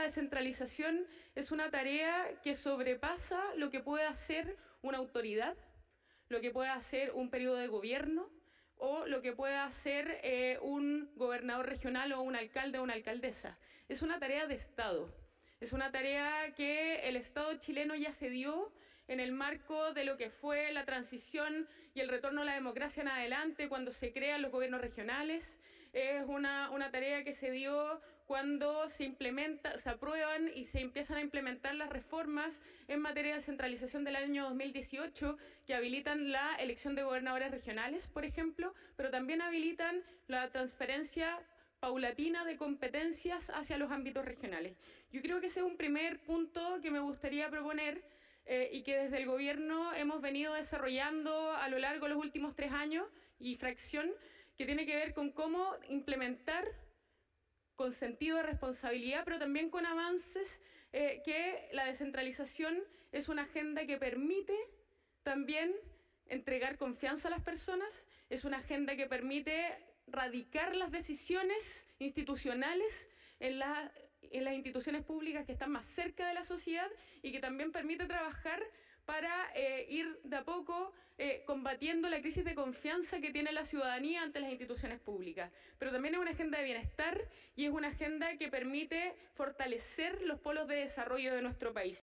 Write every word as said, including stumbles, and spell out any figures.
descentralización es una tarea que sobrepasa lo que puede hacer una autoridad, lo que puede hacer un periodo de gobierno o lo que puede hacer eh, un gobernador regional o un alcalde o una alcaldesa. Es una tarea de Estado. Es una tarea que el Estado chileno ya se dio en el marco de lo que fue la transición y el retorno a la democracia en adelante, cuando se crean los gobiernos regionales. Es una, una tarea que se dio cuando se implementa, se aprueban y se empiezan a implementar las reformas en materia de descentralización del año dos mil dieciocho, que habilitan la elección de gobernadores regionales, por ejemplo, pero también habilitan la transferencia paulatina de competencias hacia los ámbitos regionales. Yo creo que ese es un primer punto que me gustaría proponer eh, y que desde el gobierno hemos venido desarrollando a lo largo de los últimos tres años y fracción, que tiene que ver con cómo implementar con sentido de responsabilidad, pero también con avances, eh, que la descentralización es una agenda que permite también entregar confianza a las personas, es una agenda que permite radicar las decisiones institucionales en, la, en las instituciones públicas que están más cerca de la sociedad y que también permite trabajar para eh, ir de a poco eh, combatiendo la crisis de confianza que tiene la ciudadanía ante las instituciones públicas. Pero también es una agenda de bienestar y es una agenda que permite fortalecer los polos de desarrollo de nuestro país.